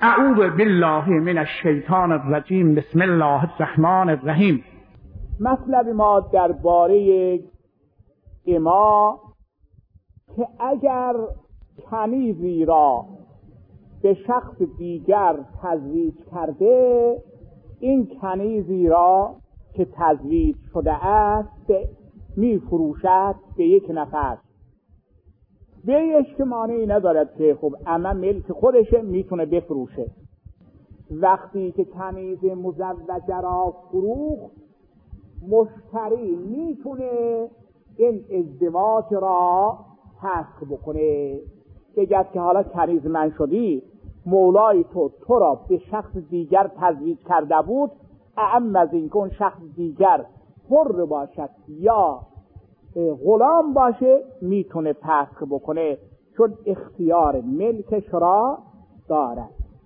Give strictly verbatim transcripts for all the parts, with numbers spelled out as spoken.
اعوذ بالله من الشیطان الرجیم. بسم الله الرحمن الرحیم. مطلب ما درباره اما که اگر کنیزی را به شخص دیگر تزویج کرده، این کنیزی را که تزویج شده است می فروشد به یک نفر. به اشتمانی ندارد که خب اما ملک خودشه، میتونه بفروشه. وقتی که کنیز مزوجه را فروخت، مشتری میتونه این ازدواج را فسخ بکنه، بگد که حالا کنیز من شدی، مولای تو تو را به شخص دیگر تزویج کرده بود، اعم از این که اون شخص دیگر حر باشد یا غلام باشه میتونه فسخ بکنه، چون اختیار ملکش را دارد.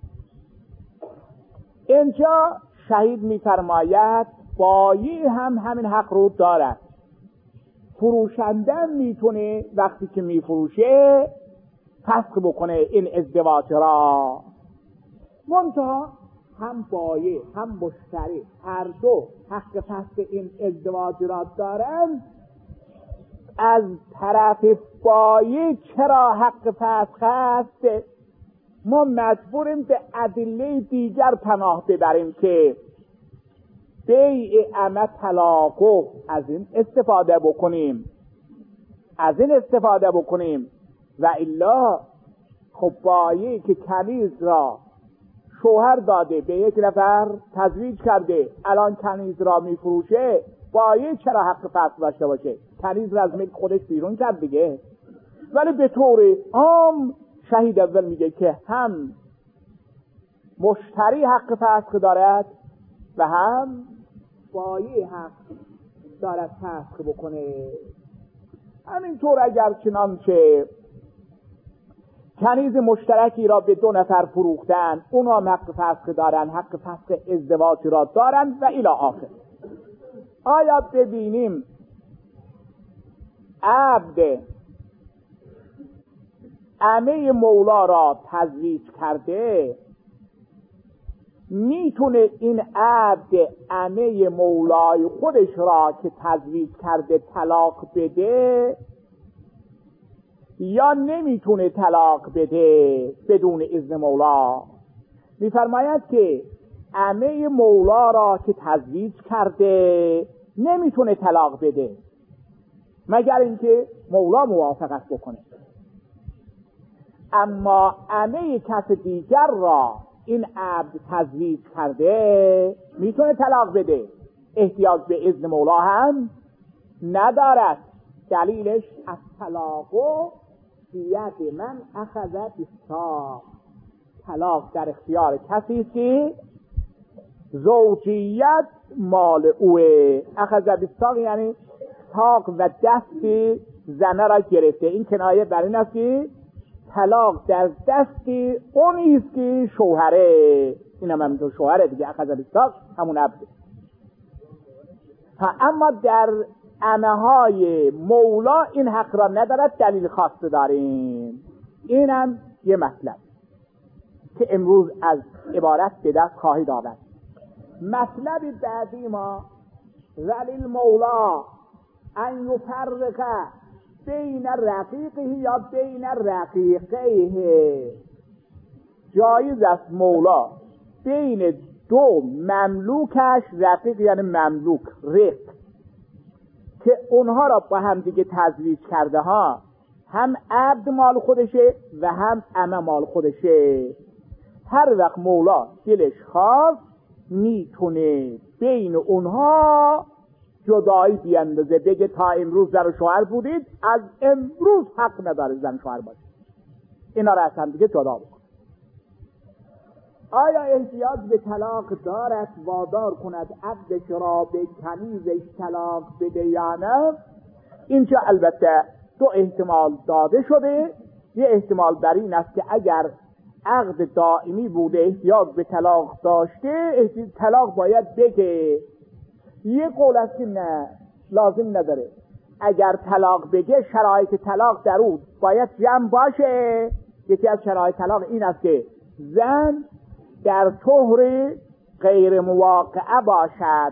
اینجا شهید میفرماید بایی هم همین حق رو دارد. فروشنده میتونه وقتی که میفروشه فسخ بکنه این ازدواج را. منتها هم بایی هم مشتری هر دو حق فسخ این ازدواج را دارند. از طرف بایی چرا حق فسخ است؟ ما مجبوریم به ادله دیگر پناه ببریم که بیع امه طلاقو از این استفاده بکنیم از این استفاده بکنیم و الا خب بایی که کنیز را شوهر داده به یک نفر تزویج کرده، الان کنیز را میفروشه، بایی چرا حق فسخ داشته باشه؟ کنیز را از ملک خودش بیرون کرد دیگه. ولی به طور عام شهید اول میگه که هم مشتری حق فسخ دارد و هم بایی حق دارد فسخ بکنه. همینطور اگر چنانچه کنیز مشترکی را به دو نفر فروختن، اونا هم حق فسخ دارن، حق فسخ ازدواج را دارن و الی آخر. آیا ببینیم عبد عمه مولا را تزویج کرده، میتونه این عبد عمه مولای خودش را که تزویج کرده طلاق بده یا نمیتونه طلاق بده بدون اذن مولا؟ میفرماید که عمه مولا را که تزویج کرده نمیتونه طلاق بده مگر اینکه مولا موافقت بکنه. اما عمه کس دیگر را این عبد تزویج کرده میتونه طلاق بده، احتیاج به اذن مولا هم ندارد. دلیلش از طلاقو بیاد من اخذ بالساق، طلاق در اختیار کسی که زوجیت مال اوه. اخذ بالساق یعنی ساق و دست زنه را گرفته. این کنایه بر این است که طلاق در دست اونی است که شوهره. این هم همینطور شوهره دیگه. اخذ بالساق همون عبد. اما در عمه های مولا این حق را ندارد، دلیل خاص داریم. این هم یه مطلب که امروز از عبارت به دست خواهید آورد. مطلب بعدی ما ولی المولا ان یفرق بین رقیقه یا بین رقیقه. جایز است مولا بین دو مملوکش، رقیق یعنی مملوک، رق، که اونها را با هم دیگه تزویج کرده ها، هم عبد مال خودشه و هم عمه مال خودشه، هر وقت مولا دلش خواست میتونه بین اونها جدایی بیندازه، بگه تا امروز زن و شوهر بودید، از امروز حق نداره زن و شوهر باشه، اینا را از هم دیگه جدا بکن. آیا احتیاج به طلاق دارد وادار کند عبدش را به کنیزش طلاق بده یا نه؟ اینجا البته دو احتمال داده شده. یه احتمال بر این است که اگر عقد دائمی بوده احتیاج به طلاق داشته، طلاق باید بگه. یه قول است که نه، لازم نداره. اگر طلاق بگه شرایط طلاق در اون باید جمع باشه. یکی از شرایط طلاق این است که زن در طهر غیر مواقعه باشد،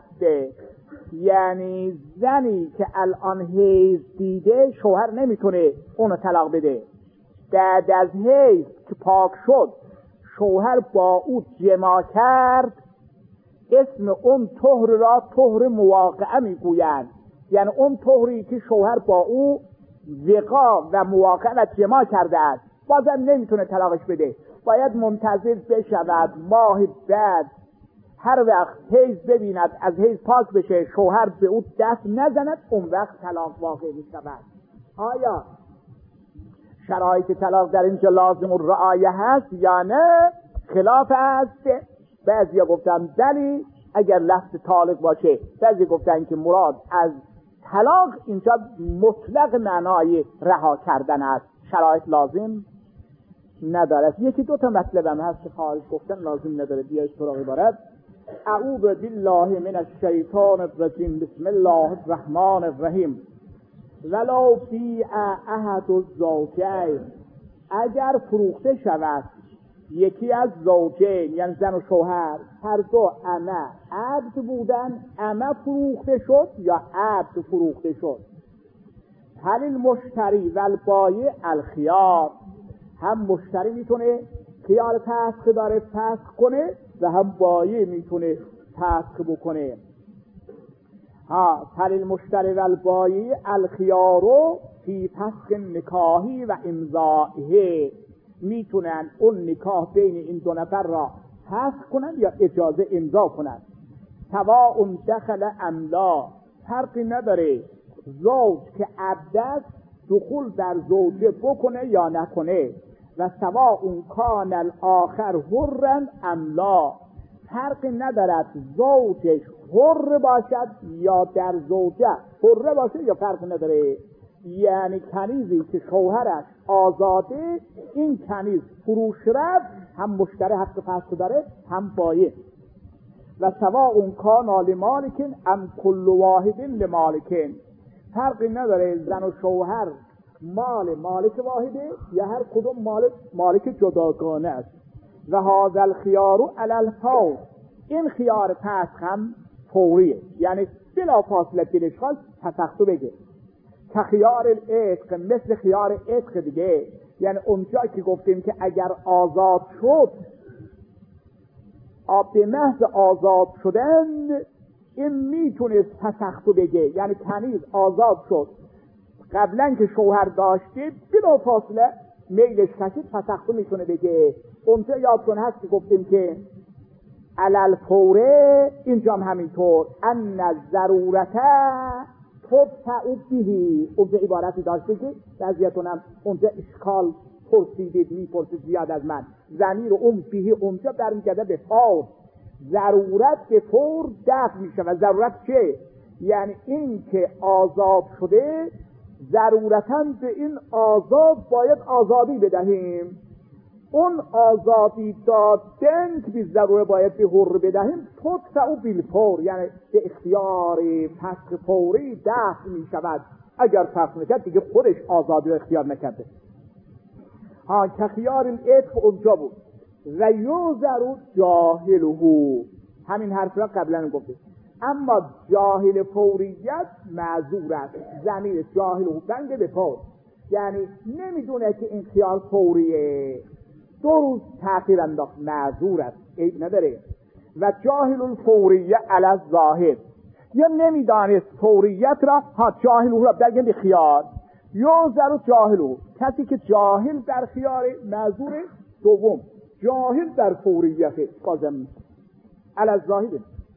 یعنی زنی که الان حیض دیده شوهر نمیتونه اونو طلاق بده. بعد از حیض که پاک شد شوهر با او جما کرد، اسم اون طهر را طهر مواقعه میگویند. یعنی اون طهری که شوهر با او وقاع و مواقعه و جما کرده است، بازم نمیتونه طلاقش بده، باید منتظر بشود ماه بعد هر وقت حیض ببیند، از حیض پاک بشه، شوهر به او دست نزند، اون وقت طلاق واقع میشود. آیا شرایط طلاق در اینجا لازم الرعایه هست یا نه؟ خلاف است. بعضیا گفتن بلی اگر لفظ طالق باشه، بعضی گفتن که مراد از طلاق اینجا مطلق معنای رها کردن است، شرایط لازم ندارد. یکی دو تا مطلب هم هست که خارج گفتن لازم نداره. بیایید سراغ عبارت. اعوذ بالله من الشیطان الرجیم، بسم الله الرحمن الرحیم. ولو بیع احد الزوجین، اگر فروخته شود یکی از زوجین، یعنی زن و شوهر، هر دو امه عبد بودن، امه فروخته شد یا عبد فروخته شد، هل المشتری و البایع الخیار، هم مشتری میتونه خیار فسخ داره فسخ کنه و هم بایع میتونه فسخ بکنه. ها هل المشتری و البایع الخیارو فی فسخ نکاحی و امضائه، میتونن اون نکاح بین این دو نفر را فسخ کنن یا اجازه امضا کنن. سواء دخل ام لا، فرقی نداره زوج که عبد است دخول در زوجه بکنه یا نکنه. و سواء کان الاخر حرا ام لا، فرقی ندارد زوجش حر باشد یا در زوجه حر باشه یا فرقی نداره. یعنی کنیزی که شوهرش آزاده، این کنیز فروش رفت، هم مشتری حق فسخ داره هم بایع. و سواء کان لمالکن ام کل واحد لمالکن، فرقی نداره زن و شوهر مال مالک واحده یا هر کدوم مالک مالک جداگانه است. و هذا الخيار علی الفور، این خیار فسخ هم فوریه، یعنی بلا فاصله دلش خواست فسخ بگه. که خیار العتق، مثل خیار عتق دیگه، یعنی اونجا که گفتیم که اگر آزاد شد، به محض آزاد شدن این میتونست فسخ بگه. یعنی کنیز آزاد شد، قبلا که شوهر داشته بلا فاصله میلش کشید، فسخ میتونه بگه. اونجا یادتون هست که گفتیم که علل فوره، اینجا هم همینطور، ان ضرورته تبتع بهی. اونجا عبارتی داشته که بعضیتون هم اونجا اشکال پرسیدید، میپرسید زیاد از من، ضمیر اون بهی اونجا برمیگرده به فور. ضرورت به فور دفع میشه. و ضرورت چه؟ یعنی این که آزاد شده، ضرورتاً به این آزاد باید آزادی بدهیم. اون آزادی دادن که بی ضروره باید به حر بدهیم، تدفع بالفور، یعنی به اختیار فسخ فوری دفع می شود. اگر فسخ نکرد دیگه خودش آزادی رو اختیار نکرده. ها که خیار العتق اونجا بود. و یوزر جاهله، همین حرف را قبلا گفتیم. اما جاهل فوریت معذور است. ضمیر جاهل و بنده به فور، یعنی نمیدونه که این خیار فوریه، دو روز تأخیر انداخت، معذور است، عیب نداره. و جاهل الفوریه علی الظاهر، یا نمیدانست فوریت را، ها جاهل را بگن به خیار. یوزر جاهل، کسی که جاهل در خیار معذور. دوم جاهل در فوریت قاضم علی الظاهر.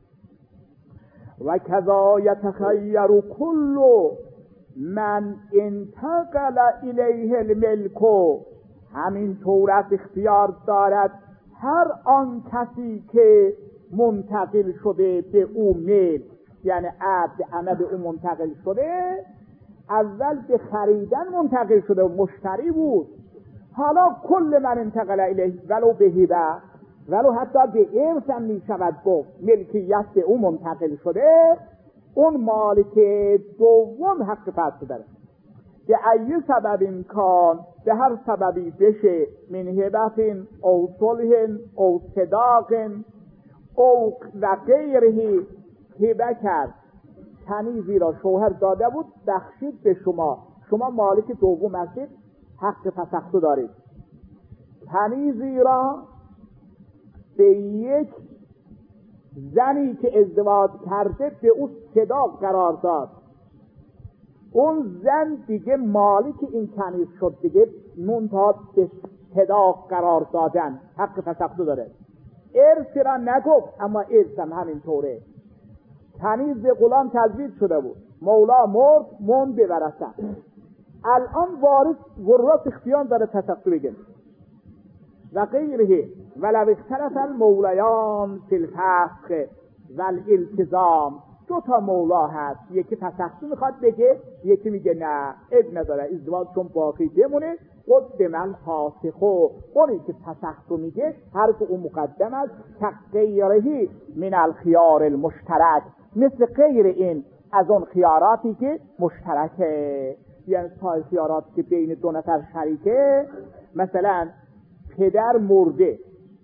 و کذا یتخیر کل من انتقل الیه الملک، همین طور از اختیار دارد هر آن کسی که منتقل شده به او ملک، یعنی عبد امه به او منتقل شده. اول به خریدن منتقل شده و مشتری بود، حالا کل من انتقل الیه ولو به هبه، ولو حتی به ارث هم می شود گفت ملکیت به او منتقل شده، اون مالک دوم حق فسخ داره. به ای سبب امکان، به هر سببی بشه، من هبت او صلح او صداق او و غیره، هبه کرد کنیزی را شوهر داده بود، بخشید به شما، شما مالک دوم هستید، حق تسخط دارید. کنیزی را به یک زنی که ازدواج کرده به او صداق قرار داد، اون زن دیگه مالک این کنیز شد، دیگه منتها به صداق قرار دادن حق تسخط داره. ارث را نگفت، اما ارث هم همینطوره. کنیز به غلام تزویج شده بود، مولا مرد، من به ورثه. الان وارث ورث اختیار داره تسخط بگیره. و غیره ولو اختلف المولیان فی الفسخ و الالتزام. دو تا مولا هست، یکی تسخط میخواد بگه، یکی میگه نه اب نداره، ازدواج چون باقی بمونه. قدم الفاسخو، اونی که تسخط میگه هر که اون مقدم است، تغییرهی من الخيار المشترک، مثل غیر این از اون خیاراتی که مشترکه، یعنی تا خیاراتی که بین دو نفر شریکه. مثلا پدر مرده،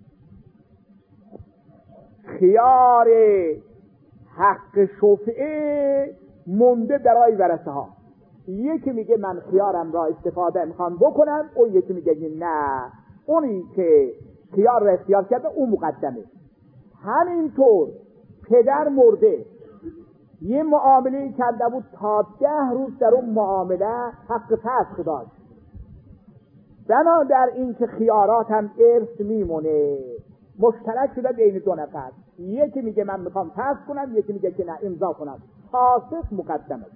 خیار حق شفعه مونده برای ورثه ها. یکی میگه من خیارم را استفاده میخوام بکنم، اون یکی میگه نه، اونی که خیار را اختیار کرده اون مقدمه. همینطور پدر مرده، یه معامله کرده بود، تا ده روز در اون معامله حق فسخ داشت. بنا در این که خیارات هم ارث میمونه، مشترک شده بین دو نفر، یکی میگه من میخوام فسخ کنم، یکی میگه که نه امضا کنم، فاسخ مقدمه.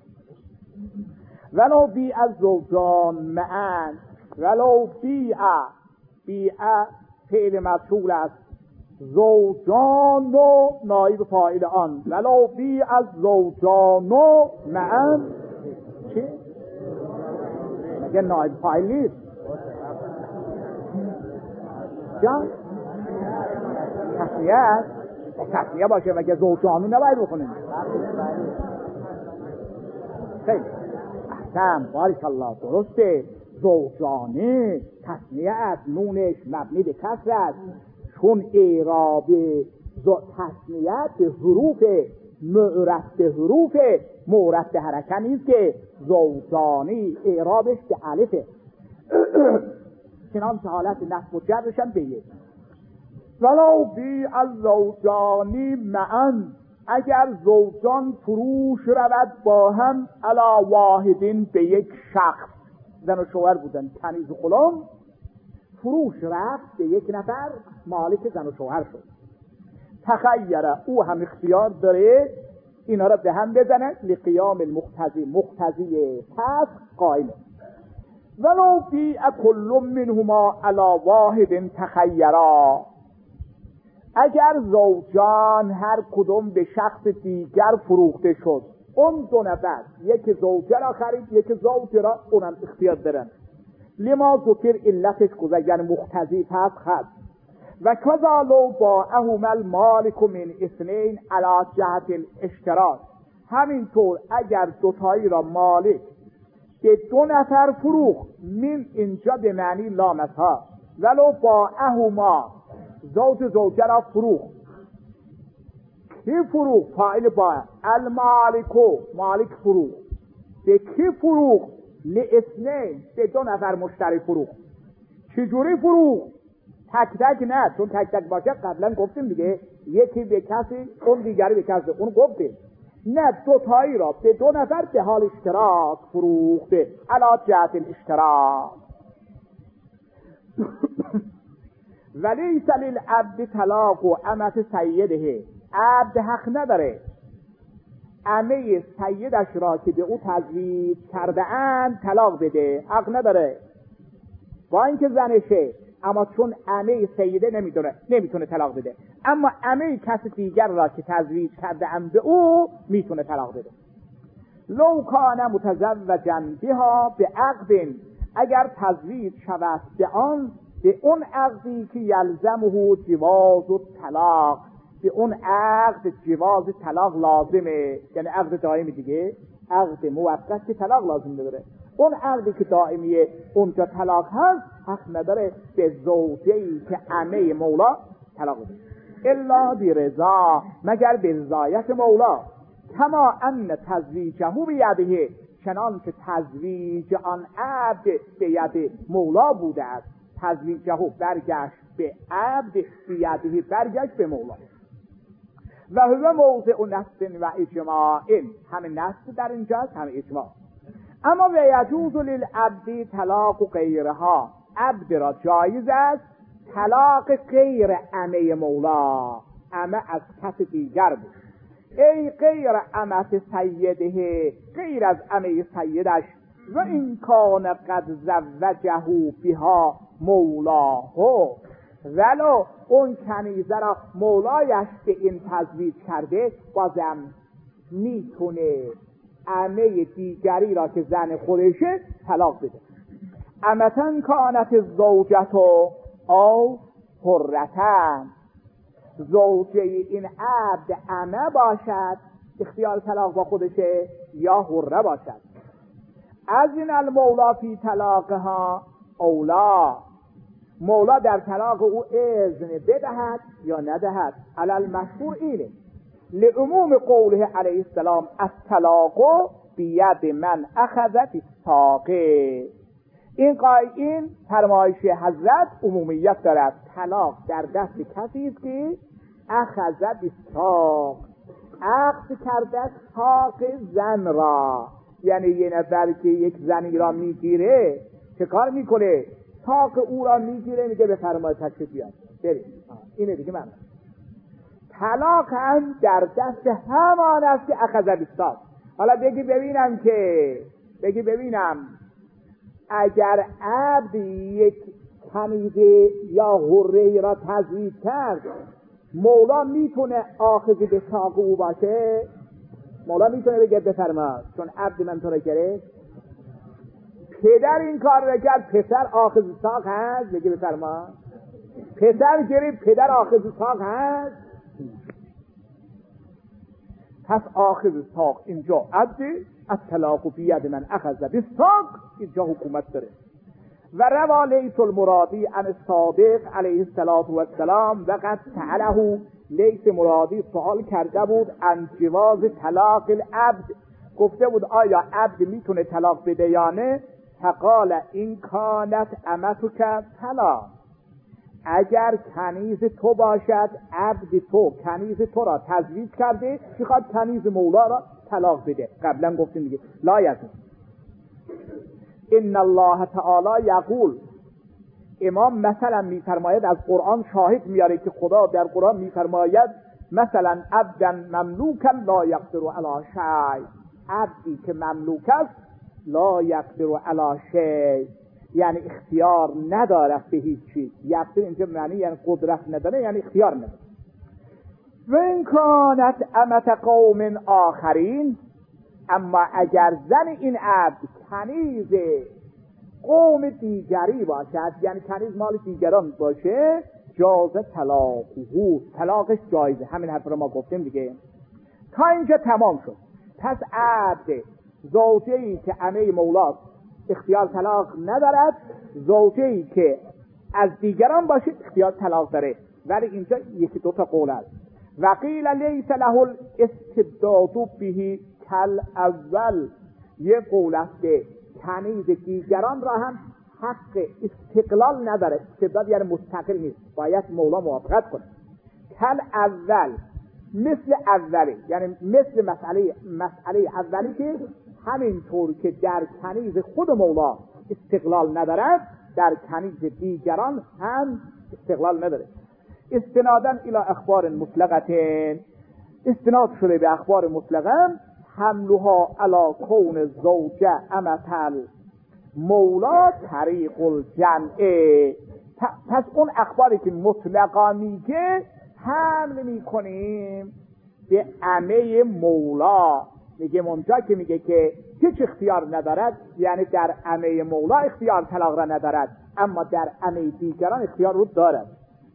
ولو بیع الزوجان معا، ولو بیع، بیع فعل مفعول است، زوجان و نایب فاعل آن. ولو بیع الزوجان معا، چی؟ مگه نایب فاعل نیست؟ جان تسمیه است، تسمیه باشه، مگه زوجانو نباید بکنیم؟ خیلی احسن، بارک الله، درسته. زوجانه تسمیه است، نونش مبنی به کسر است، چون اعراب تسمیه به حروف معرف به حروف معرف به حرکه نیست که زوجانی اعرابش به الفه. چنانچه حالت نصب و جرش هم به یک. ولو بیع الزوجانی معا، اگر زوجان فروش رود با هم، علی واحدین به یک شخص، زن و شوهر بودن، کنیز و غلام، فروش رفت به یک نفر، مالک زن و شوهر شد. تخیره، او هم اختیار داره اینا را به هم بزنه، لقیام المقتضی، مقتضی پس قائمه. ولو بیع کل منهما علی واحد تخیرا، اگر زوجان هر کدوم به شخص دیگر فروخته شد، اون دو نفر، یک زوجه را خرید، یک زوجه را، اونم اختیار دارن. لما ذکر علتش گذشت، یعنی مقتضی فسخ هست. و کذا لو باعهما المالک من اثنین علی جهت الاشتراک، همینطور اگر دوتایی را مالک به دو نفر فروخت، من اینجا به معنی لامسها، ولو باعهما، زوج زوجه را فروخت. کی فروخت؟ فاعل با المالکو، مالک فروخت. به کی فروخت؟ لاثنین، به دو نفر مشتری فروخت. چجوری فروخت؟ تک تک نه، چون تک تک باشه قبلا گفتیم دیگه، یکی به کسی اون دیگری به کسی، اون گفتیم. نه، دو تایی را به دو نفر به حال اشتراک فروخته، علی جهت الاشتراک. ولیس للعبد طلاق و امت سیده، عبد حق نداره امه سیدش را که به او تزویج کرده اند طلاق بده، حق نداره، با اینکه زنشه، اما چون امه سیده نمیدونه نمیتونه طلاق بده. اما امه کسی دیگر را که تزویج کرده اند به او میتونه طلاق بده. لو کان متزوجا بها به عقد، اگر تزویج شود به آن، به اون عقدی که یلزمه جواز و طلاق، به اون عقد جواز طلاق لازمه، یعنی عقد دائمی دیگه، عقد موقت که طلاق لازم نداره. اون عقدی که دائمیه اونجا طلاق هست حق نداره به زوجه‌ای که عمه مولا طلاق بده الا برضا، مگر به رضایت مولا. کما ان تزویجه بیده، چنان که تزویج آن عبد به ید مولا بوده است. تزویجه برگشت به عبد، بیده برگشت به مولا. و هو موضع نص و اجماع، همه نص در اینجاست همه اجماع. اما و یجوز للعبد طلاق غیرها، عبد را جایز است طلاق غیر عمه مولا، عمه از کس دیگر بود. ای غیر عمت سیده، غیر از عمه سیدش. و این کان قد زوجه بها مولاه، ولو اون کنیزه را مولایش به این تزویج کرده، بازم میتونه عمه دیگری را که زن خودشه طلاق بده. امتن کانت زوجتو او حرتن، زوجه این عبد عمه باشد اختیار طلاق با خودشه یا حره باشد. از این المولا فی طلاقها اولا، مولا در طلاق او اذن بدهد یا ندهد. علل مشهور اینه لعموم قوله علیه السلام الطلاق بید من اخذ بالساقه. این قای این فرمایش حضرت عمومیت دارد. طلاق در دست کسی است که اخذ بالساق، عقد کرده ساق زن را. یعنی یه نفر که یک زنی را میگیره چه کار میکنه؟ ساق او را میگیره، میگه بفرمایید تشریف بیار بریم. اینه دیگه من. طلاق هم در دست همان است که اخذ بالساق. حالا بگی ببینم که بگی ببینم اگر عبد یک کنیزه یا حره را تزویج کرد، مولا میتونه آخذ به ساق او باشه؟ مولا میتونه بگه بفرما چون عبد من تو را گرفت؟ پدر این کار را کرد، پسر آخذ ساق هست؟ بگه بفرما پسر گرفت، پدر آخذ ساق هست؟ پس آخذ ساق اینجا عبد، الطلاق بید من اخذ بالساق اینجا حکومت داره. و روا لیث المرادی عن الصادق علیه السلام و قد سأله، لیث مرادی سوال کرده بود عن جواز طلاق العبد، گفته بود آیا عبد میتونه طلاق بده یا نه؟ فقال این کانت امتک طلاق، اگر کنیز تو باشد، عبد تو کنیز تو را تزویج کرده، میخواد کنیز مولا را طلاق بده. قبلا گفتیم دیگه لا یزن. ان الله تعالی یقول، امام مثلا میفرماید، از قرآن شاهد میاره که خدا در قرآن میفرماید مثلا عبدا مملوکا لا یقدر علی شیء، عبدی که مملوک است لا یقدر علی شیء، یعنی اختیار نداره به هیچ چیز. یقدر اینجا معنی یعنی قدرت نداره، یعنی اختیار نداره. و این کانت امت قوم آخرین، اما اگر زن این عبد کنیز قوم دیگری باشد، یعنی کنیز مال دیگران باشه، جاز طلاقه، طلاقش جایزه. همین حرف رو ما گفتیم دیگه. تا اینجا تمام شد. پس عبد زوجه‌ای که عمه مولاست اختیار طلاق ندارد، زوجه‌ای که از دیگران باشه اختیار طلاق داره. ولی اینجا یکی دو تا قول است. وقیل لیس له الاستبداد به کل اول، یه قول است که کنیز دیگران را هم حق استقلال نداره. استبداد یعنی مستقل نیست، باید مولا موافقت کنه. کل اول، مثل اولی، یعنی مثل مسئله مسئله اولی که همینطور که در کنیز خود مولا استقلال ندارد، در کنیز دیگران هم استقلال نداره. استنادن الى اخبار مطلقه، استناد شده به اخبار مطلقه، حملها علی کون زوجه امثل مولا طریق الجمعه. پس اون اخباری که مطلقا میگه حمل میکنیم به عمه مولا. میگه اونجا که میگه که هیچ اختیار ندارد، یعنی در عمه مولا اختیار طلاق را ندارد، اما در عمه دیگران اختیار رو دارد.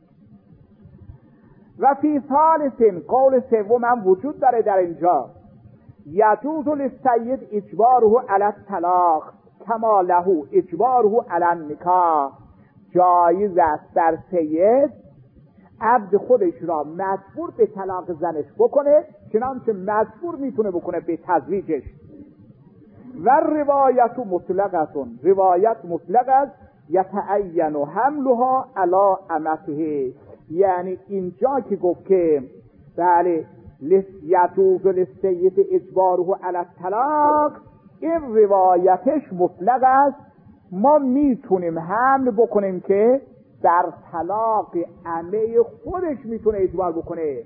و فی ثالث، قول سوم هم وجود داره در اینجا، یجوز للسید اجباره علی الطلاق، کما له اجباره علی النکاح، جایز است در سید عبد خودش را مجبور به طلاق زنش بکنه چنانچه مجبور میتونه بکنه به تزویجش. و روایت مطلقتون، روایت مطلق است، یتعین حملها علی امته، یعنی اینجا که گفت که بله یجوز للسید اجباره علی الطلاق، این روایتش مطلق است، ما میتونیم حمل بکنیم که در طلاق عمه خودش میتونه اجبار بکنه،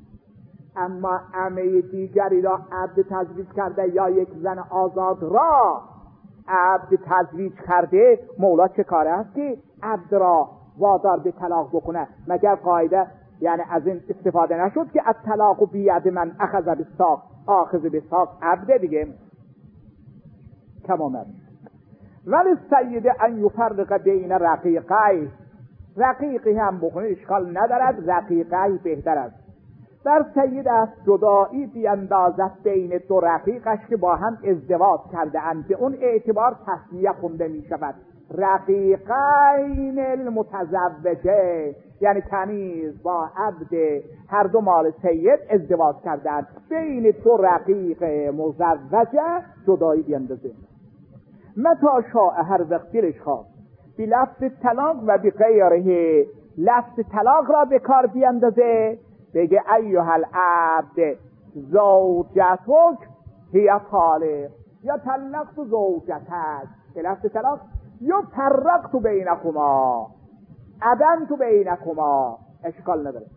اما عمه دیگری را عبد تزویج کرده یا یک زن آزاد را عبد تزویج کرده، مولا چه کاره است که عبد را وادار به طلاق بکنه؟ مگر قاعده یعنی از این استفاده نشد که الطلاق بید من اخذ بالساق آخذ بالساق عبد دیگه تمام است. ولی سید ان یفرق بین رقیقی، رقیقی هم بکنه اشکال ندارد، رقیقی بهتر است. در سید است جدایی بیاندازد بین دو رقیقش که با هم ازدواج کرده اند، به اون اعتبار تسمیه خونده می شود رقیقین المتزوجه، یعنی کنیز با عبد هر دو مال سید ازدواج کردند، بین دو رقیق مزوجه جدایی بیاندازه. متا شاء، هر وقت دلش خواست، بی لفظ طلاق و بی غیره، لفظ طلاق را به کار بیاندازه، بگه ایها العبد زوجتک هی طالق، یا طلقت زوجتک به لفظ طلاق، یا فرقت بینکما ابنت بینکما، اشکال نداره.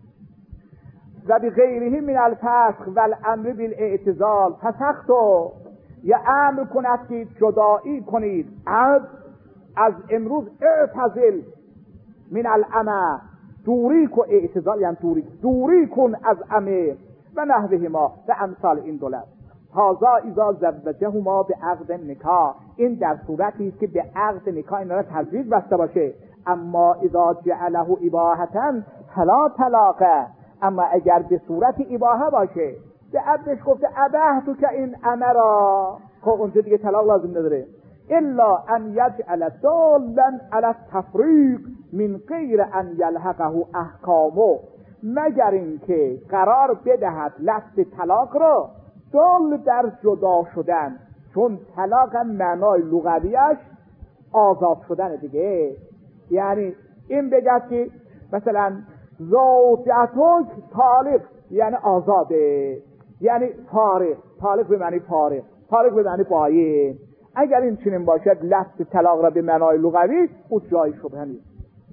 و بی غیره من الفسخ و الامر بالاعتزال، فسختو، یا امر کند که جدایی کنید عبد از امروز، اعتزل من الامه، دوری کن، اعتزال یعنی دوری دوری کن از امه و نحوه ما و امثال این دولت. هذا اذا زوجهما به عقد نکاح، این در صورتی است که به عقد نکاح اینا را تزویج بسته باشه. اما اذا جعله اباحتا فلا طلاق، اما اگر به صورت اباحه باشه، به عبدش گفته اباحت که این امرا، خب اونجا دیگه طلاق لازم نداره. الا ان یجعل دالا علی التفریق من غیر ان یلحقه احکامه، مگر اینکه قرار بدهد لفظ طلاق را دال در جدا شدن، چون طلاق هم معنای لغویش آزاد شدن دیگه، یعنی این بگه که مثلا زوجتک طالق یعنی آزاده، یعنی فارغ، طالق به معنی فارغ، فارغ به معنی باین. اگر این چنین باشد لفظ طلاق را به معنای لغوی او جای شبهه نیست.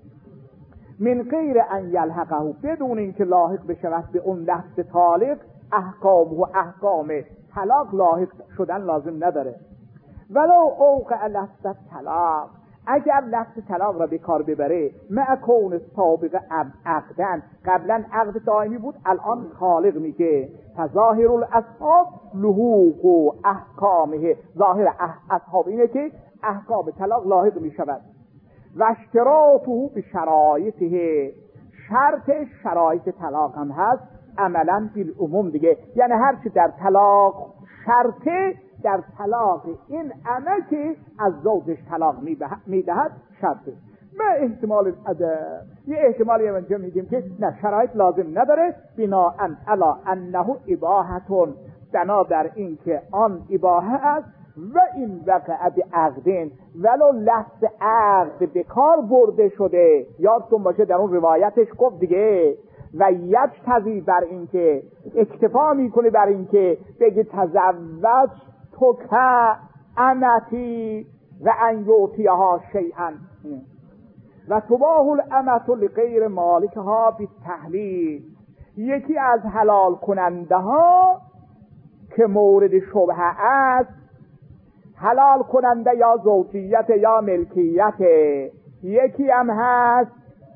من غیر ان یلحقه، بدون اینکه لاحق بشود به اون لفظ طالق احکام و احکام طلاق لاحق شدن لازم نداره. ولو اوقع لفظ طلاق، اگر لفظ طلاق را به کار ببره، مع کون سابق عقدن، قبلا عقد دائمی بود الان خالق میگه، فظاهر الاصحاب لحوق و احکامه، ظاهر اصحاب اینه که احکام طلاق لاحق میشود. و اشتراطه به شرایطه، شرط شرایط طلاق هم هست عملا بالعموم دیگه، یعنی هر چی در طلاق شرطه در طلاق این امه که از زوجش طلاق میدهد شرطه. ما احتمال ادب، یه احتمالی اینجا میگیم که نه شرایط لازم نداره، بنا ان الا انه اباحتون، بنا در این که آن اباحه است، و این وقع بعقدین، ولو لفظ عقد به کار برده شده، یادتون باشه در اون روایتش گفت دیگه، و یجتزی بر این که اکتفا میکنه بر این که بگی تزوج تو که امتی و ان یعطیها شیئا، و تباح الامت لغیر مالکها بالتحلیل، یکی از حلال کننده ها که مورد شبهه است، حلال کننده یا زوجیت یا ملکیت، یکی هم هست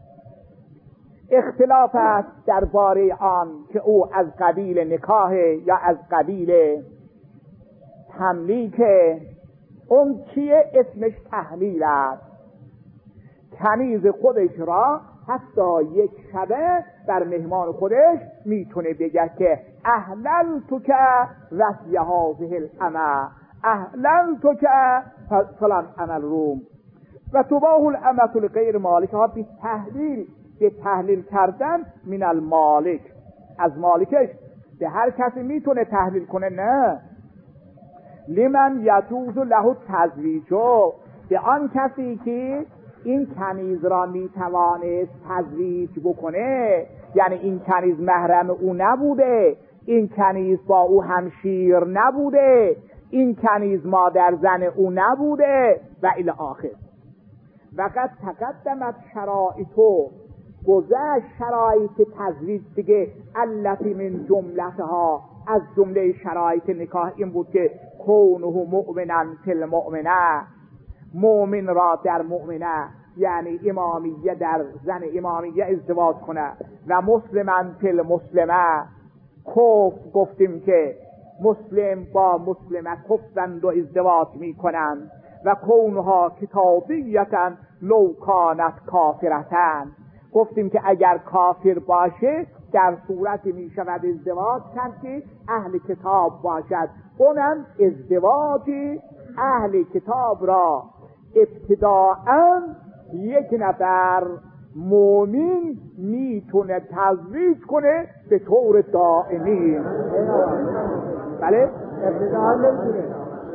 اختلاف است درباره آن که او از قبیل نکاح یا از قبیل تملیک، اون چیه؟ اسمش تحلیل است. کنیز خودش را حتی یک شبه بر مهمان خودش میتونه بگه که احلل تو که وسیه هذه الامه، اهلا تو که فلان عمل روم و تباه الامة لغیر مالکها به تحلیل به تحلیل کردن من المالک از مالکش. به هر کسی میتونه تحلیل کنه؟ نه. لمن یجوز له تزویجو، به آن کسی که این کنیز را میتوانست تزویج بکنه، یعنی این کنیز محرم او نبوده، این کنیز با او همشیر نبوده، این کنیز مادر زن او نبوده و الی آخر. وقد تقدمت شرایطو، گذشت شرایط تزویج دیگه، التي من جملتها، از جمله شرایط نکاح این بود که کونه مؤمنا فی مؤمنه، مؤمن را در مؤمنه یعنی امامیه در زن امامیه ازدواج کنه، و مسلما فی مسلمه، کفر گفتیم که مسلم با مسلمه کفرند و ازدواج می کنند، و کونها کتابیتا لو کانت کافرتن، گفتیم که اگر کافر باشه در صورت می شود ازدواج کرد که اهل کتاب باشد. اونم ازدواج اهل کتاب را ابتداءً یک نفر مومن میتونه تزویج کنه به طور دائمی. بله؟ ابتداءً نمیتونه،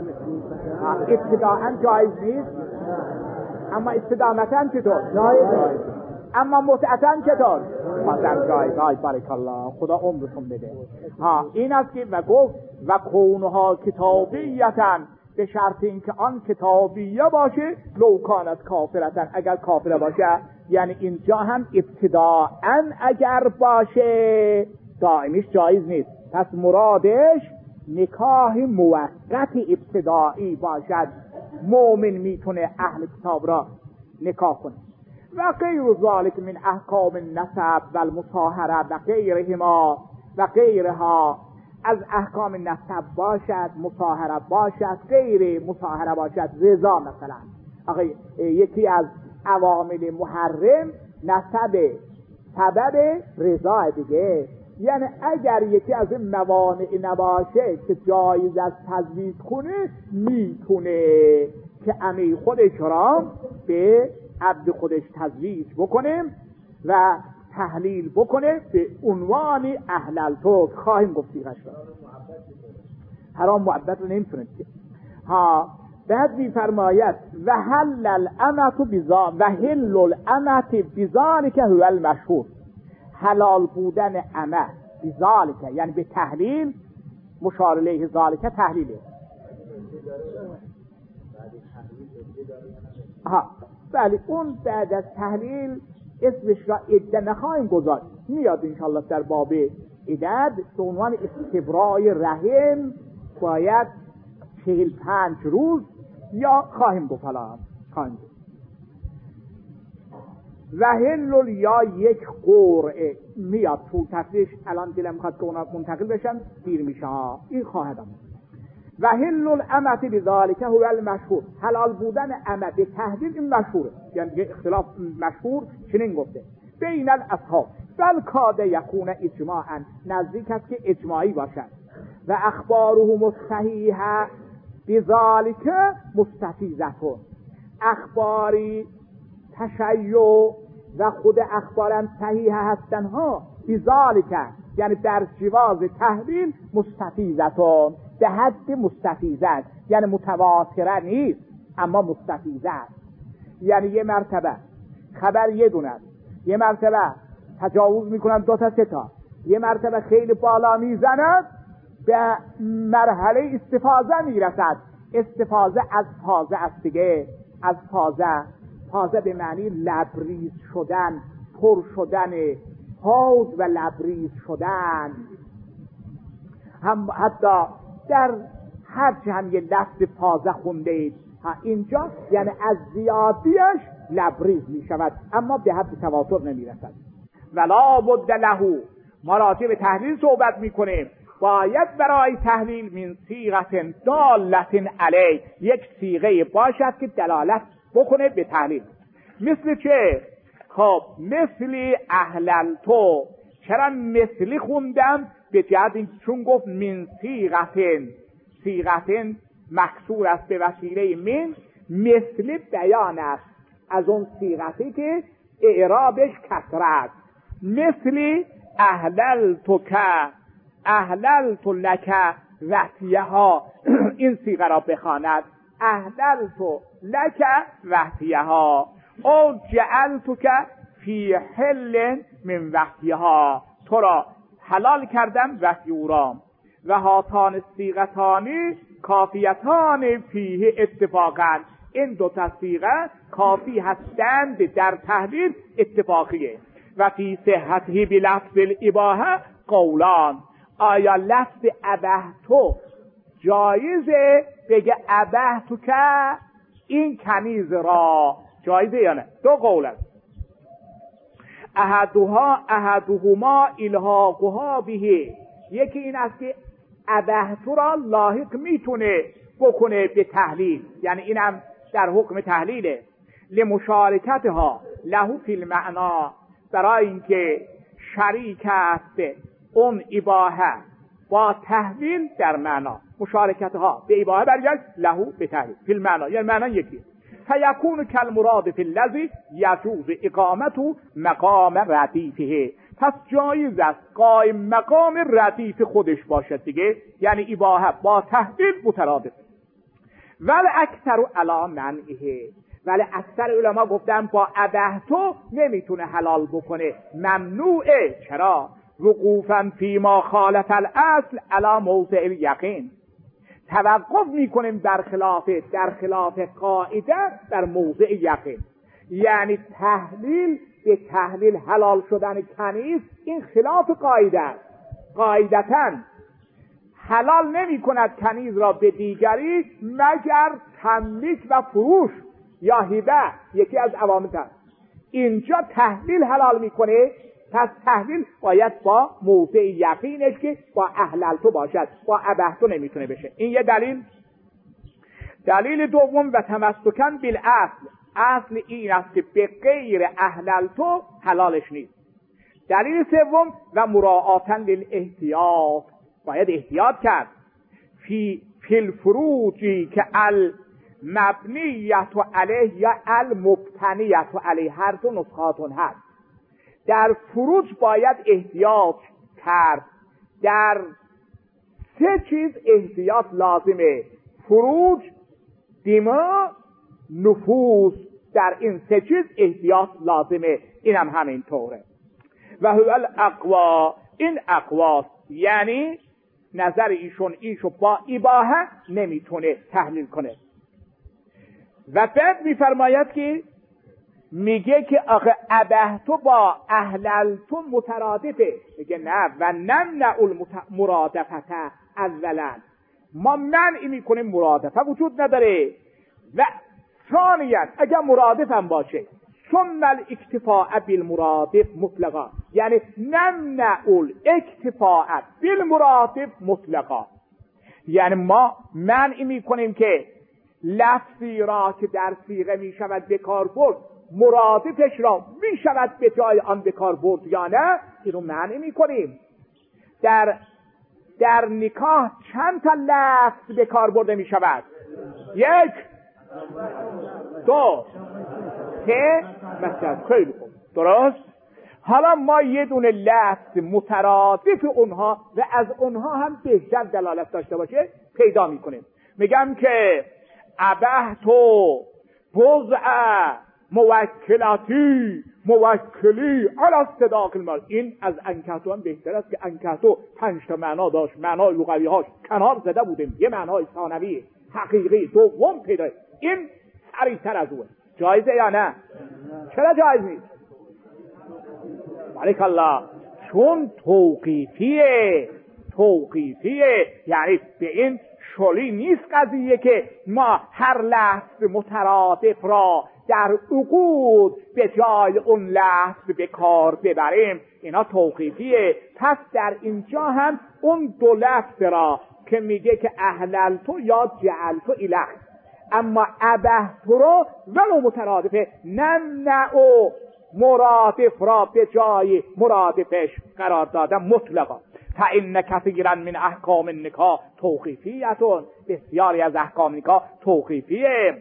ابتداءً جایز نیست، اما استدامتاً چطور؟ جایز. اما متعتاً چطور؟ مثلا جایز. های بارک الله، خدا عمرتون بده. ها این است که و گفت و کونها کتابیتاً، به شرط اینکه آن کتابیه باشه، لو کانت کافرتن، اگر کافره باشه. یعنی اینجا هم ابتداءً اگر باشه دائمیش جایز نیست. پس مرادش نکاح موقت ابتدایی باشد، مؤمن میتونه اهل کتاب را نکاح کنه. و غیر ذالک من احکام النسب و المصاهره و غیرهما و غیرها، از احکام نسب باشد، مصاهره باشد، غیر مصاهره باشد. رضا مثلا، آقای یکی از عوامل محرم نسب، سبب رضا دیگه. یعنی اگر یکی از این موانع نباشه که جایز از تزویج کنه، میتونه که عمی خودش را به عبد خودش تزویج بکنه و تحلیل بکنه به عنوان اهل التوب. خواهیم گفت دیگه حرام محبت رو نمیتونه که ها. بعد میفرماید و حل الامت بذا و حل الامت بذالک هو المشهور، حلال بودن امه بذالک یعنی به تحلیل، مشار الیه ذالک تحلیله. ها بله، اون بعد از تحلیل اسمش را عده نخواهیم گذاشت، میاد انشاءالله در باب عدد به عنوان استبرای رحم باید چهل پنج روز یا خواهیم گفت حالا خواهیم گفت. و هلل یا یک قرعه میاد تو تصریح، الان دلم میخواد که اونا منتقل بشن دیر میشه ها، این خواهدم. و هلل الامت بذالک هو المشهور، حلال بودن امه به تحدید این مشهوره، یعنی اختلاف مشهور چنین گفته بین الاصحاب بل کاد یکون اجماعا، نزدیک است که اجماعی باشد. و اخباره مستحیحه بذالک مستفیضتون، اخباری تشیع و خود اخبارم صحیح هستن ها بذالک یعنی در جواز تحلیل مستفیضتون، به حد مستفیضت یعنی متواتره نیست اما مستفیضت، یعنی یه مرتبه خبر یه دونه است، یه مرتبه تجاوز میکنن دو تا سه تا، یه مرتبه خیلی بالا میزنن به مرحله استفاضه میرسد. استفاضه از فاضه است دیگه، از فاضه، فاضه به معنی لبریز شدن، پر شدن، حوض و لبریز شدن. هم حتی در حج هم یه لفظ فاضه خونده اید اینجا، یعنی از زیادیش لبریز می شود اما به حد تواتر نمی رسد. ولا بد له، ما راجع به تحلیل صحبت می کنیم، باید برای تحلیل من صیغه دالة علی، یک صیغه باشد که دلالت بکنه به تحلیل. مثل چه؟ خب مثل اهل تو. چرا مثلی خوندم؟ به جهت چون گفت من صیغه، صیغه مکسور است به وسیله من، مثل بیان است از اون صیغتی که اعرابش کسره است. مثل احللتک احللت لک وحیها، این صیغه را بخواند احللت لک وحیها او جعلتک فی حل من وحیها، تو را حلال کردم وحی او را. و هاتان صیغتان کافیتان فیه اتفاقا، این دو تا صیغه کافی هستند در تحلیل اتفاقیه. و فی صحته بلفظ الاباحه قولان، آیا لفظ ابحتو جایزه بگه ابحتو که این کنیز را جایزه یا نه؟ دو قول است. احدها احدهما الحاقها به، یکی این است که ابحتو را لاحق میتونه بکنه به تحلیل، یعنی اینم در حکم تحلیله. لمشارکتها له فی المعنا، برای اینکه شریک است اون اباحه با تحلیل در معنا. مشارکتها به اباحه برگرد، له به تحلیل فی المعنا، یعنی معنا یکی. فیکون کالمراد فی الذی یجوز اقامت مقام ردیفه، پس جایز است قائم مقام ردیف خودش باشد دیگه، یعنی اباحه با تحلیل مترادف. ولی اکثر علی منعه، ولی اکثر علما گفتن با ابحتو نمیتونه حلال بکنه، ممنوعه. چرا؟ وقوفا فی ما خالف الاصل علی موضع الیقین، توقف میکنیم در خلاف در خلاف قاعده در موضع یقین. یعنی تحلیل به تحلیل حلال شدن کنیز این خلاف قاعده است. قاعدتاً حلال نمی کند کنیز را به دیگری مگر تملیک و فروش یا هبه، یکی از عوامل است. اینجا تحلیل حلال میکنه، پس تحلیل باید با موضع یقینش که با احللتو باشد، با ابحتو نمیتونه بشه. این یه دلیل. دلیل دوم و تمسکن بالاصل، اصل این است که به غیر احللتو حلالش نیست. دلیل سوم و مراعاتا للاحتیاط، باید احتیاط کرد. فی فی الفروجی که المبنیت علیه یا المبتنیت علیه، هر دو نسخاتون هست. در فروج باید احتیاط کرد. در سه چیز احتیاط لازمه: فروج، دماء، نفوس. در این سه چیز احتیاط لازمه. اینم هم همین طوره. و هو الاقوا، این اقواست، یعنی نظر ایشون ایشو با اباحه نمیتونه تحلیل کنه. و بعد میفرماید که میگه که آخه ابحتو با احللتو مترادفه. میگه نه، و نمنع المرادفت اولا، ما منعی میکنیم، مرادفه وجود نداره. و ثانیا اگر مرادف هم باشه ثم الاکتفاء بالمرادف مطلقا، یعنی نمنع الاکتفاء بالمرادف مطلقا، یعنی ما منعی میکنیم که لفظی را که در صیغه میشود به کار برد مرادفش را میشود به جای آن به کار برد یا نه، اینو منع میکنیم. در در نکاح چند تا لفظ به کار برده میشود؟ یک، دو، سه، مثلا. خیلی خوب، درست. حالا ما یه دونه لفظ مترادف اونها و از اونها هم بهتر دلالت داشته باشه پیدا میکنیم. میگم که ابحتو بضع موکلاتی موکلی علی صداق المال، این از انکحتو هم بهتر است که انکحتو پنج تا معنا داشت، معنای لغوی هاش کنار زده بودیم، یه معنای ثانوی حقیقی دوم پیدا. این سریعتر از اونه. جایزه یا نه؟ چرا جایز نیست؟ بارک الله. چون توقیفیه. توقیفیه یعنی به این شلی نیست قضیه که ما هر لفظ مترادف را در عقود به جای اون لفظ به کار ببریم. اینا توقیفیه. پس در اینجا هم اون دو لفظ را که میگه که احللتو یا جعلتو الک، اما ابحتو رو ولو مترادفه نمنع و مرادف را به جای مرادفش قرار دادن مطلقا. فإن کثیرا من احکام النکاح توقیفیتون، بسیاری از احکام نکاح توقیفیه.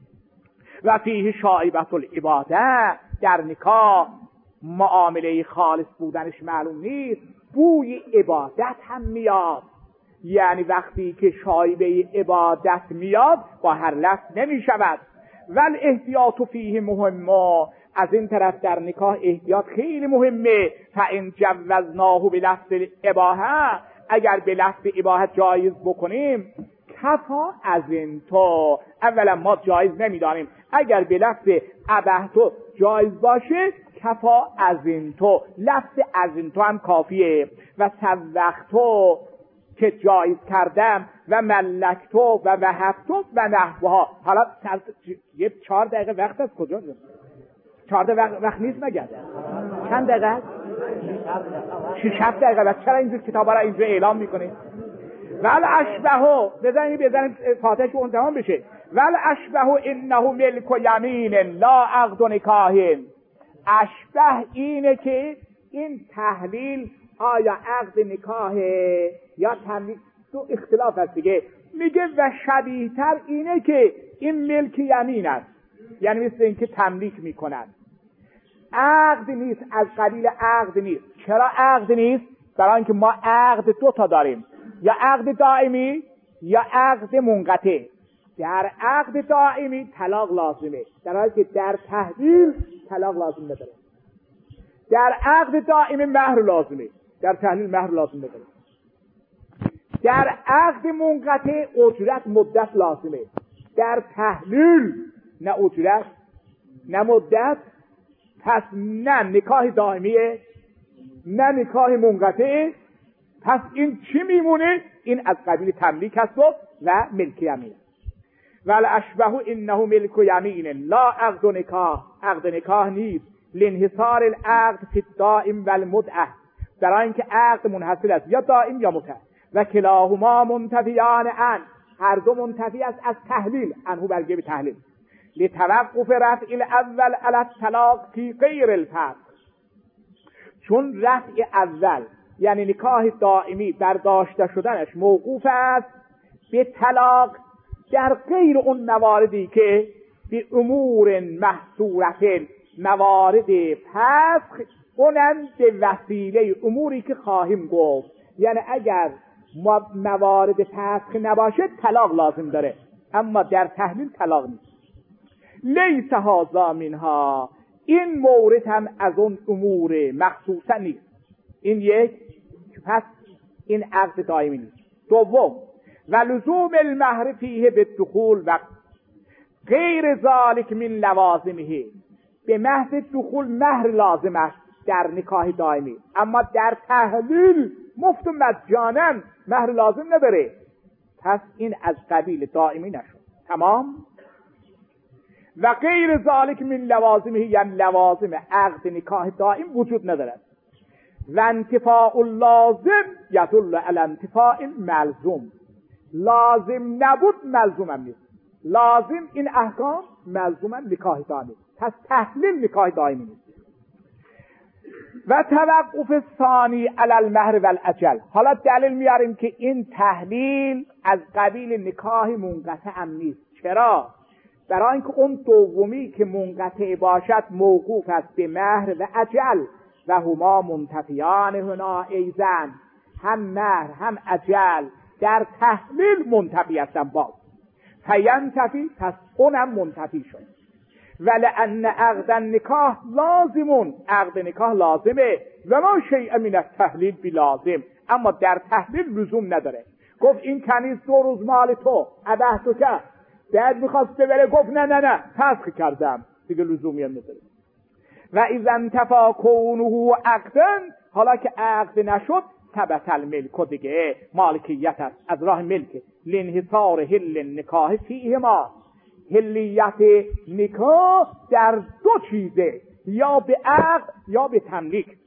و فیه شائبة العباده، در نکاح معامله خالص بودنش معلوم نیست، بوی عبادت هم میاد. یعنی وقتی که شایبه عبادت میاد با هر لفظ نمی شود. ول احتیاط فیه مهمه، از این طرف در نکاح احتیاط خیلی مهمه. فان جوزناه به لفظ الاباحه، اگر به لفظ اباحه جایز بکنیم، کفا از این تو، اولا ما جایز نمیدانیم، اگر به لفظ اباحتو جایز باشه کفا از این تو، لفظ از این تو هم کافیه. و سوقتو که جایز کردم، و ملکتو و وهبتو و نحوها. حالا یه چهار دقیقه وقت از کجا دارم؟ چهار دقیقه وقت, وقت نیست مگر؟ چند دقیقه؟ شش هفت دقیقه. و چرا اینجور کتابا را اینجا اعلام میکنه؟ ول اشبهو، بزنید بزنید فاتحه اون تمام بشه. ول اشبهو انه ملک و یمین لا عقد و نکاح. اشبه اینه که این تحلیل آیا عقد نکاحه یا تملیک، تو اختلاف هست دیگه. میگه و شبیه تر اینه که این ملک یمین است، یعنی مثل این که تملیک میکنن. عقد نیست، از قبیل عقد نیست. چرا عقد نیست؟ برای اینکه ما عقد دو تا داریم، یا عقد دائمی یا عقد منقطع. در عقد دائمی طلاق لازمه، در حالی که در تحلیل طلاق لازم نداره. در عقد دائمی مهر لازمه، در تحلیل مهر لازم نداره. در عقد منقطع اجرت مدت لازمه، در تحلیل نه اجرت نه مدت. پس نه نکاح دائمیه نه نکاح منقطع. پس این چی میمونه؟ این از قبیل تملیک است و ملک یمین. ول اشبه انه ملک یمین لا عقد و نکاح، عقد نکاح نیست. لانحصار العقد فی الدائم و المدعه، برای اینکه عقد منحصر است یا دائم یا مدعه. و کلاهما منتفیان عن، هر دو منتفی است از تحلیل، عنه برگه به تحلیل. لتوقف رفع الاول علی الطلاق فی غیر الفسخ، چون رفع اول یعنی نکاح دائمی برداشته شدنش موقوف است به طلاق در غیر اون مواردی که به امور محصورت، موارد فسخ، اونم به وسیله اموری که خواهیم گفت. یعنی اگر موارد فسخ نباشه طلاق لازم داره، اما در تحلیل طلاق نیست. لیس هذا منها، این مورد هم از اون امور مخصوصه نیست. این یک، پس این عقد دائمی نیست. دوم، و لزوم المهر فیه بالدخول و غیر ذالک من لوازمه، به محض دخول مهر لازم است در نکاح دائمی، اما در تحلیل مفت و مجانا مهر لازم نداره. پس این از قبیل دائمی نشد. تمام. و غیر ذالک من لوازمه، یعنی لوازم عقد نکاح دائم وجود ندارد. و انتفاع اللازم یدل علی انتفاع ملزوم، لازم نبود ملزوم هم نیست. لازم این احکام، ملزوم هم نکاح دائمی. پس تحلیل نکاح دائمی نیست. و توقف ثانی علی المهر و الاجل، حالا دلیل میاریم که این تحلیل از قبیل نکاح منقطع هم نیست. چرا؟ برای اینکه اون دومی که منقطع باشد موقوف است به مهر و اجل، و هما منتفیان هنا ایزن، هم مهر هم اجل در تحلیل منتفی هستن باز. فینتفی، پس اونم منتفی شد. ولأن عقد النکاح لازمون، عقد نکاح لازمه. و ما شیء من التحلیل بلازم، اما در تحلیل لزوم نداره. گفت این کنیز دو روز مال تو، ابه تو که بعد میخواست ببره، گفت نه نه نه فسخ کردم، دیگه لزومی هم نداره. و اذا انتفا کونه عقدن، حالا که عقد نشد، ثبت الملک، دیگه مالکیت است از راه ملک. لانحصار حل النکاح فیهما، حلیت نکاح در دو چیزه، یا به عقد یا به تملیک.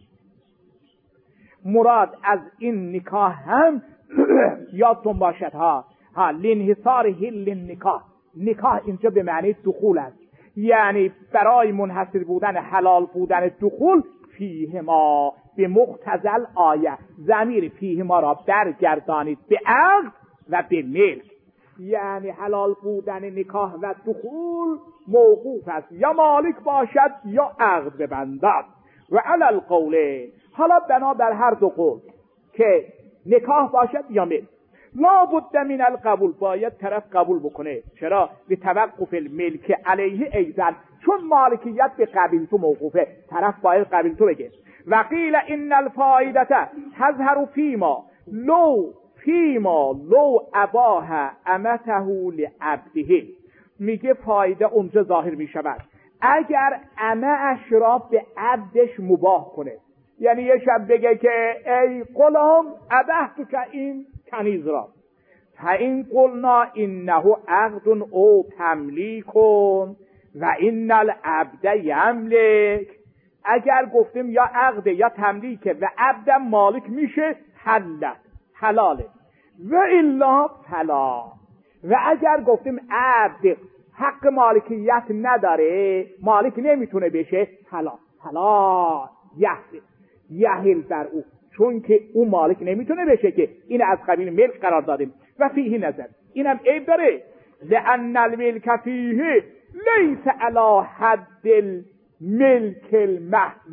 مراد از این نکاح هم یادتون باشد ها ها لانحصار حل النکاح، نکاح اینجا به معنی دخول است، یعنی برای منحصر بودن حلال بودن دخول فیهما، به مقتضل آیه ضمیر فیه ما را برگردانید به عقد و به ملک. یعنی حلال بودن نکاح و دخول موقوف است، یا مالک باشد یا عقد ببندد. و علی القول، حالا بنا بر هر دو قول که نکاح باشد یا ملک، لا بد من القبول، باید طرف قبول بکنه. چرا؟ به توقف الملک علیه ایزن، چون مالکیت به قبیل تو موقوفه، طرف باید قبیل تو بگه. و قیل ان الفائده تظهر فیما لو فیما لو اباح امته لعبده، میگه فایده اونجا ظاهر میشود اگر امه اش را به عبدش مباح کنه. یعنی یه شب بگه که ای غلام ابحت که این کنیز را، فإن قلنا انه عقد او تملیک و ان العبد یملک، اگر گفتیم یا عقد یا تملیکه و عبدم مالک میشه، حلت حلاله. و الا فلا، و اگر گفتیم عبد حق مالکیت نداره، مالک نمیتونه بشه، فلا فلا یحل یحل بر او، چون که او مالک نمیتونه بشه که این از قبیل ملک قرار دادیم. و فیه نظر، اینم عیب داره، لأن الملک فیه لیس علی حد الملک المحض،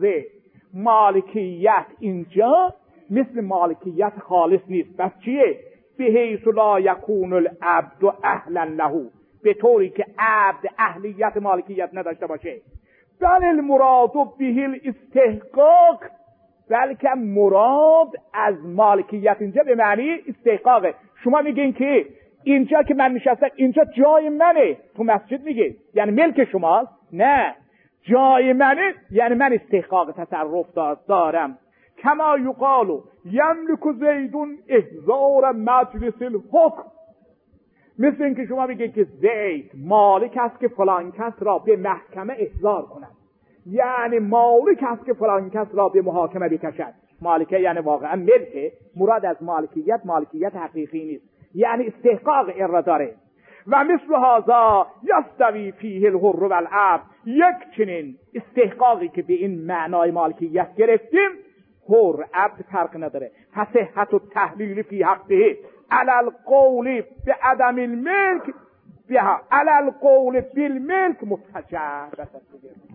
مالکیت اینجا مثل مالکیت خالص نیست. بس چیه؟ به حیث لا یکون العبد اهلا له، به طوری که عبد اهلیت مالکیت نداشته باشه. بل المراد به الاستحقاق، بلکه مراد از مالکیت اینجا به معنی استحقاقه. شما میگین که اینجا که من نشستم اینجا جای منه، تو مسجد میگه یعنی ملک شماست؟ نه، جای منه یعنی من استحقاق تصرف دارم. کما یقالو یملک زیدون احضار مجلس الحکم، مثل اینکه شما بگید که زید مالک است که فلان کس را به محکمه احضار کند، یعنی مالک است که فلان کس را به محاکمه بکشد. مالکه یعنی واقعا ملکه، مراد از مالکیت مالکیت حقیقی نیست، یعنی استحقاق ارا داره. و مثل هذا یستوی فیه الحر والعبد، یک چنین استحقاقی که به این معنای مالکیت گرفتیم، حر عبد فرق نداره. فصحت التحلیل فی حقه علی القول بعدم الملک بها علی القول بالملک متجر.